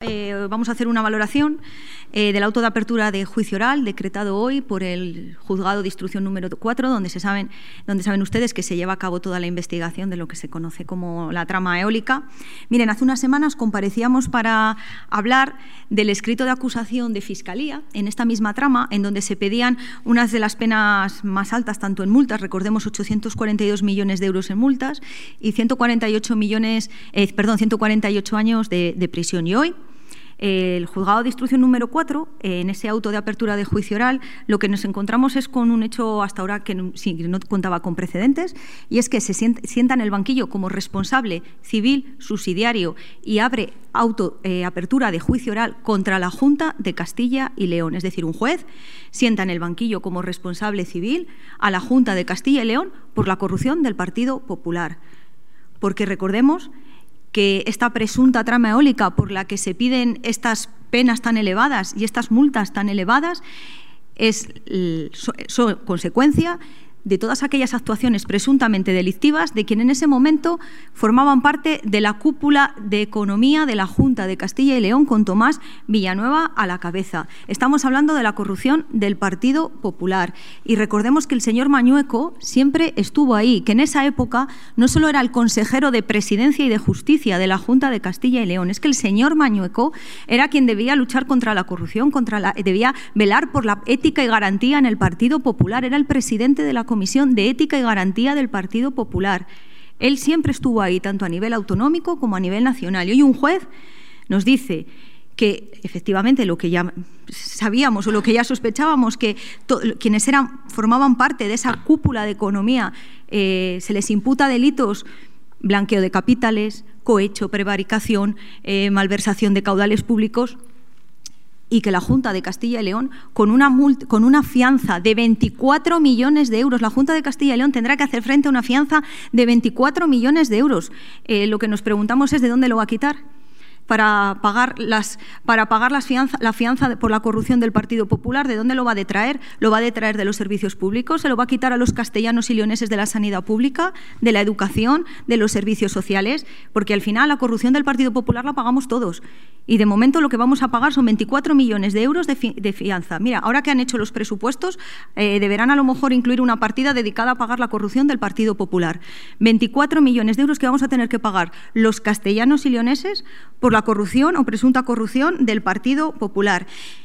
Vamos a hacer una valoración del auto de apertura de juicio oral decretado hoy por el Juzgado de Instrucción número 4, donde saben ustedes que se lleva a cabo toda la investigación de lo que se conoce como la trama eólica. Miren, hace unas semanas comparecíamos para hablar del escrito de acusación de Fiscalía en esta misma trama, en donde se pedían unas de las penas más altas, tanto en multas, recordemos 842 millones de euros en multas y 148 años de prisión. Y hoy, el Juzgado de Instrucción número 4, en ese auto de apertura de juicio oral, lo que nos encontramos es con un hecho hasta ahora que no contaba con precedentes, y es que se sienta en el banquillo como responsable civil subsidiario y abre apertura de juicio oral contra la Junta de Castilla y León. Es decir, un juez sienta en el banquillo como responsable civil a la Junta de Castilla y León por la corrupción del Partido Popular. Porque recordemos que esta presunta trama eólica por la que se piden estas penas tan elevadas y estas multas tan elevadas son consecuencia de todas aquellas actuaciones presuntamente delictivas de quien en ese momento formaban parte de la cúpula de economía de la Junta de Castilla y León, con Tomás Villanueva a la cabeza. Estamos hablando de la corrupción del Partido Popular. Y recordemos que el señor Mañueco siempre estuvo ahí, que en esa época no solo era el consejero de Presidencia y de Justicia de la Junta de Castilla y León, es que el señor Mañueco era quien debía luchar contra la corrupción, debía velar por la ética y garantía en el Partido Popular, era el presidente de la Comisión de Ética y Garantía del Partido Popular. Él siempre estuvo ahí, tanto a nivel autonómico como a nivel nacional. Y hoy un juez nos dice que efectivamente lo que ya sabíamos o lo que ya sospechábamos, que quienes formaban parte de esa cúpula de economía se les imputa delitos: blanqueo de capitales, cohecho, prevaricación, malversación de caudales públicos, y que la Junta de Castilla y León, con una fianza de 24 millones de euros, la Junta de Castilla y León tendrá que hacer frente a una fianza de 24 millones de euros. Lo que nos preguntamos es: ¿de dónde lo va a quitar para pagar la fianza por la corrupción del Partido Popular? ¿De dónde lo va a detraer? ¿Lo va a detraer de los servicios públicos? ¿Se lo va a quitar a los castellanos y leoneses de la sanidad pública, de la educación, de los servicios sociales? Porque al final la corrupción del Partido Popular la pagamos todos. Y de momento lo que vamos a pagar son 24 millones de euros de fianza. Mira, ahora que han hecho los presupuestos, deberán a lo mejor incluir una partida dedicada a pagar la corrupción del Partido Popular. 24 millones de euros que vamos a tener que pagar los castellanos y leoneses por la corrupción o presunta corrupción del Partido Popular.